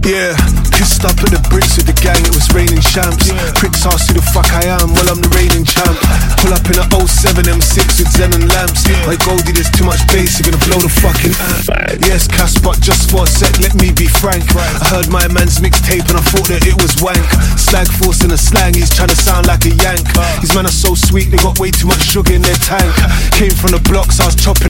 Yeah, pissed up at the bricks with the gang, it was raining champs. Pricks ask who the fuck I am, well I'm the reigning champ. Pull up in a 07 M6 with Zen and lamps. Like Goldie, there's too much bass, you're gonna blow the fucking amp. Yes, Cass, but just for a sec, let me be frank. I heard my man's mixtape and I thought that it was wank. Slag force in a slang, he's trying to sound like a yank. These men are so sweet, they got way too much sugar in their tank. Came from the blocks, I was chopping